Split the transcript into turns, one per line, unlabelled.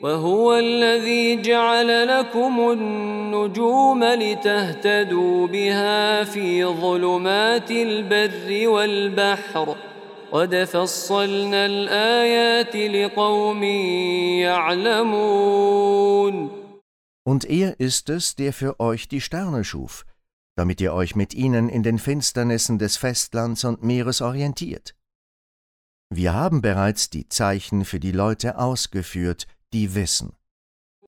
وهو الذي جعل لكم النجوم لتهتدوا بها في ظلمات البر والبحر قد فصلنا الآيات لقوم يعلمون.
Und er ist es, der für euch die Sterne schuf, damit ihr euch mit ihnen in den Finsternissen des Festlands und Meeres orientiert. Wir haben bereits die Zeichen für die Leute ausgeführt, die wissen.